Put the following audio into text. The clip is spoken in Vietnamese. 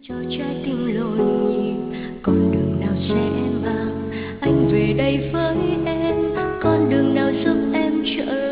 cho trái tim lộn nhịp. Con đường nào sẽ mang anh về đây với em, con đường nào giúp em trở